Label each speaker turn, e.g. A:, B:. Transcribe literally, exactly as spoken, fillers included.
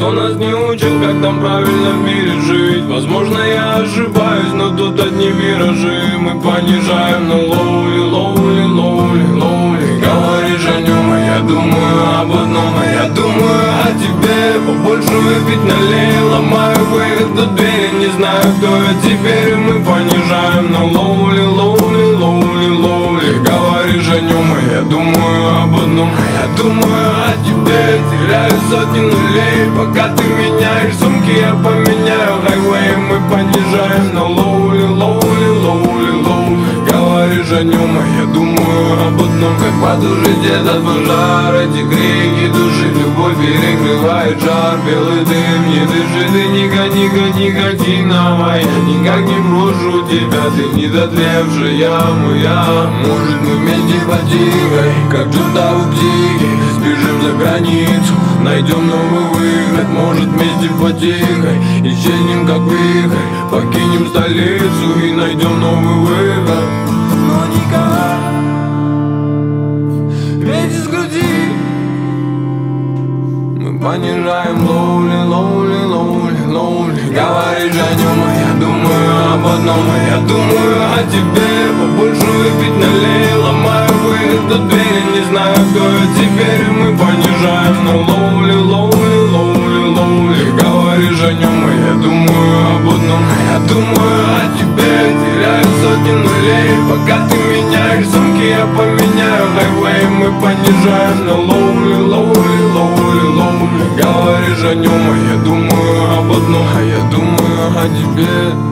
A: Никто нас не учил, как там правильно в мире жить. Возможно, я ошибаюсь, но тут одни миражи. Мы понижаем на лоули, лоули, лоули, лоули. Говоришь о нем, а я думаю об одном, а я думаю о тебе. Побольше выпить налей, ломаю выход до двери. Не знаю, кто я теперь, и мы понижаем на лоули, лоули, лоули, лоули. Говоришь о нем, а я думаю об одном, а я думаю о тебе. Теряю сотни нулей, пока ты меняешь сумки, я поменяю хайвей. Мы понижаем на лоули, лоули, лоули, лоули. Говоришь о нем, а я думаю об одном, как потушить этот пожар. Эти крики души, любовь перекрывает жар. Белый дым не дышит, и никак, никак, никотиновая. Я никак не брошу тебя, ты недотлевшая моя. Может, мы вместе по тихой, как что-то у птики, сбежим за границу, найдем новый выход. Может, вместе по тихой исчезнем как вихрь, покинем столицу и найдем новый выход. Но никогда ведь из груди мы понижаем лоули, лоули, лоули, лоули. Говоришь о нем, а я думаю об одном, а я думаю о тебе. Побольше выпить налей, ломаю выход до двери. Не знаю, кто я теперь, мы понижаем на лоули, лоули, лоули, лоули. Говоришь о нем, а я думаю об одном, а я думаю о тебе. Теряю сотни нулей, пока ты меняешь сумки, я поменяю хайвей. Мы понижаем на лоули, лоули, лоули, лоули. Говоришь о нем, а я думаю об одном, а я думаю о тебе.